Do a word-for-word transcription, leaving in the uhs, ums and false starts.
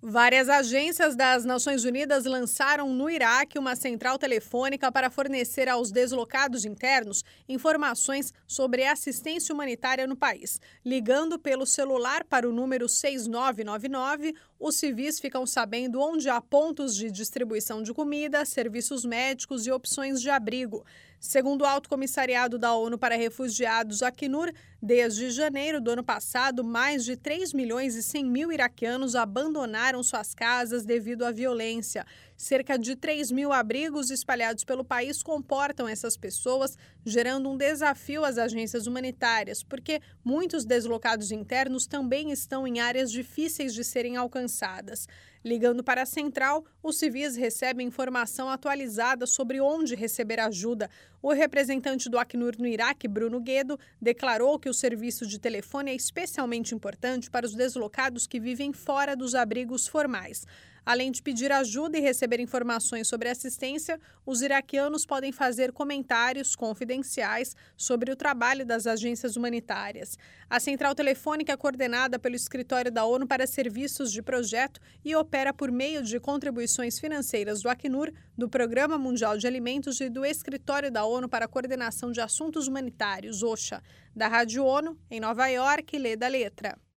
Várias agências das Nações Unidas lançaram no Iraque uma central telefônica para fornecer aos deslocados internos informações sobre assistência humanitária no país. Ligando pelo celular para o número seis nove nove nove, os civis ficam sabendo onde há pontos de distribuição de comida, serviços médicos e opções de abrigo. Segundo o Alto Comissariado da ONU para Refugiados, Acnur, desde janeiro do ano passado, mais de três milhões e cem mil iraquianos abandonaram suas casas devido à violência. Cerca de três mil abrigos espalhados pelo país comportam essas pessoas, gerando um desafio às agências humanitárias, porque muitos deslocados internos também estão em áreas difíceis de serem alcançadas. Ligando para a central, os civis recebem informação atualizada sobre onde receber ajuda. O representante do Acnur no Iraque, Bruno Guedo, declarou que o serviço de telefone é especialmente importante para os deslocados que vivem fora dos abrigos formais. Além de pedir ajuda e receber informações sobre assistência, os iraquianos podem fazer comentários confidenciais sobre o trabalho das agências humanitárias. A central telefônica é coordenada pelo Escritório da ONU para Serviços de Projeto e opera por meio de contribuições financeiras do Acnur, do Programa Mundial de Alimentos e do Escritório da ONU para a Coordenação de Assuntos Humanitários, OCHA. Da Rádio ONU, em Nova York, Leda Letra.